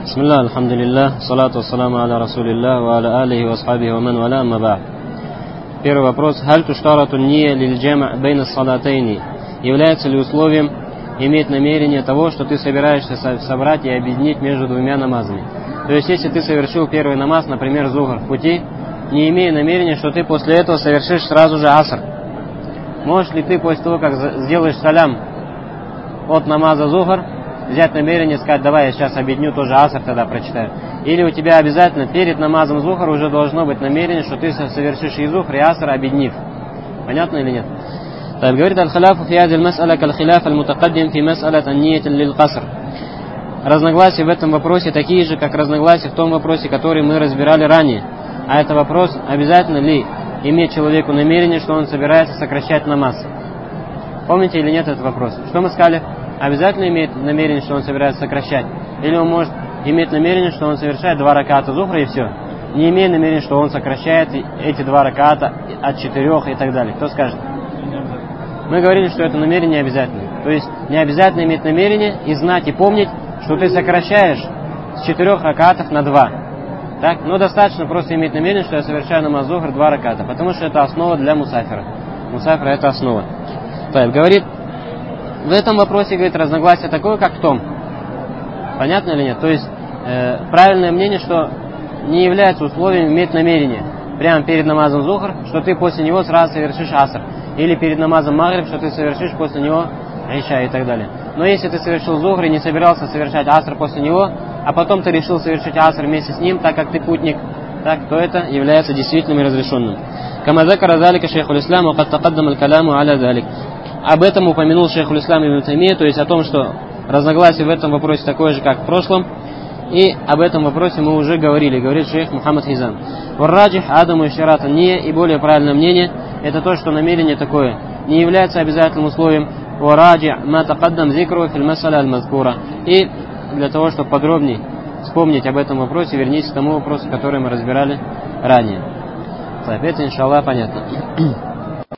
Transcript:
Бисмилlah, алхамдулиллах, салату вассаламу аля расулиллах, ва аля алихи ва асхабихи ва ман валя, амма ба'д. Первый вопрос. Халь туштарату ния лиль джама' бейна салатайни. Является ли условием иметь намерение того, что ты собираешься собрать и объединить между двумя намазами? То есть, если ты совершил первый намаз, например, зухр в пути, не имея намерения, что ты после этого совершишь сразу же аср. Можешь ли ты после того, как сделаешь салям от намаза зухр, взять намерение, сказать, давай я сейчас объединю тоже аср, тогда прочитаю. Или у тебя обязательно перед намазом зухр уже должно быть намерение, что ты совершишь и зухр, и аср, объединив. Понятно или нет? Так, говорит аль-халяфу фи хазиль мас'аля каль-хиляф аль-мутакаддим фи мас'алят ан-ният лиль-каср. Разногласия в этом вопросе такие же, как разногласия в том вопросе, который мы разбирали ранее. А это вопрос, обязательно ли иметь человеку намерение, что он собирается сокращать намаз. Помните или нет этот вопрос? Что мы сказали? Обязательно имеет намерение, что он собирается сокращать? Или он может иметь намерение, что он совершает 2 раката зухра и все? Не имея намерения, что он сокращает эти 2 раката от 4 и так далее. Кто скажет? Мы говорили, что это намерение не обязательно. То есть не обязательно иметь намерение и знать, и помнить, что ты сокращаешь с 4 ракатов на 2. Так? Но достаточно просто иметь намерение, что я совершаю намаз зухр 2 раката. Потому что это основа для мусафира. Мусафира это основа. Так, говорит, в этом вопросе, говорит, разногласие такое, как в том. Понятно или нет? То есть правильное мнение, что не является условием иметь намерение прямо перед намазом зухр, что ты после него сразу совершишь аср. Или перед намазом магриб, что ты совершишь после него иша и так далее. Но если ты совершил зухр и не собирался совершать аср после него, а потом ты решил совершить аср вместе с ним, так как ты путник, так, то это является действительным и разрешенным. Кама закара залика шейхуль ислам, вакад такаддам аль-каляму аля залик. Об этом упомянул шейхуль ислам ибн Таймия, то есть о том, что разногласие в этом вопросе такое же, как в прошлом. И об этом вопросе мы уже говорили, говорит шейх Мухаммад Хизам. Варраджих адаму ишарата не, и более правильное мнение, это то, что намерение такое не является обязательным условием. Варраджи ма такаддам зикру фил масаля аль-мазкура. И для того, чтобы подробнее вспомнить об этом вопросе, вернитесь к тому вопросу, который мы разбирали ранее. Это, иншаллах, понятно.